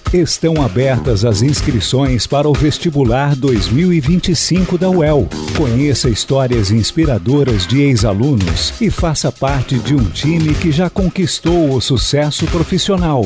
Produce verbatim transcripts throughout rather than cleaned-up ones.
Estão abertas as inscrições para o Vestibular dois mil e vinte e cinco da U E L. Conheça histórias inspiradoras de ex-alunos e faça parte de um time que já conquistou o sucesso profissional.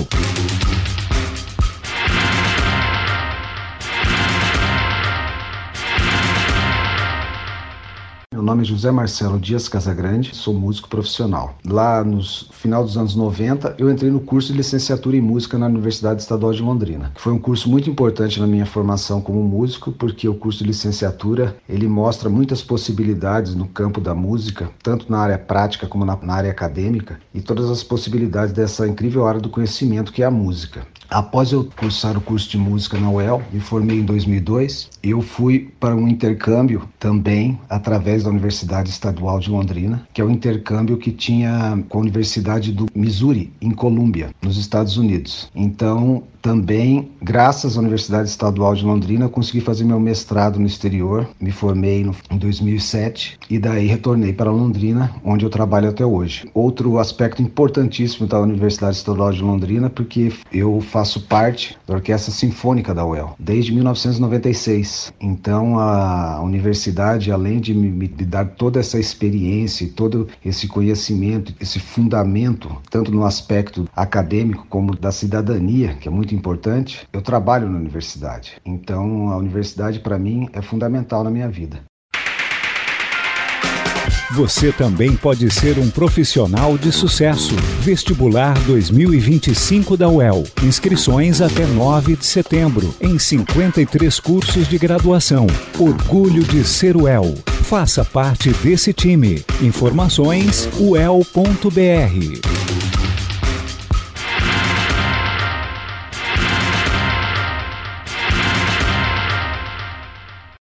Meu nome é José Marcelo Dias Casagrande, sou músico profissional. Lá no final dos anos noventa, eu entrei no curso de licenciatura em música na Universidade Estadual de Londrina, que foi um curso muito importante na minha formação como músico, porque o curso de licenciatura, ele mostra muitas possibilidades no campo da música, tanto na área prática como na, na área acadêmica, e todas as possibilidades dessa incrível área do conhecimento que é a música. Após eu cursar o curso de música na U E L, me formei em dois mil e dois, eu fui para um intercâmbio também através da Universidade Estadual de Londrina, que é o intercâmbio que tinha com a Universidade do Missouri, em Colômbia, nos Estados Unidos. Então, também, graças à Universidade Estadual de Londrina, eu consegui fazer meu mestrado no exterior, me formei no, em dois mil e sete e daí retornei para Londrina, onde eu trabalho até hoje. Outro aspecto importantíssimo da Universidade Estadual de Londrina, porque eu faço parte da Orquestra Sinfônica da U E L, desde mil novecentos e noventa e seis. Então, a universidade, além de me, me dar toda essa experiência, todo esse conhecimento, esse fundamento, tanto no aspecto acadêmico como da cidadania, que é muito importante, eu trabalho na universidade. Então, a universidade, para mim, é fundamental na minha vida. Você também pode ser um profissional de sucesso. Vestibular dois mil e vinte e cinco da U E L. Inscrições até nove de setembro, em cinquenta e três cursos de graduação. Orgulho de ser U E L. Faça parte desse time. Informações u e l ponto b r.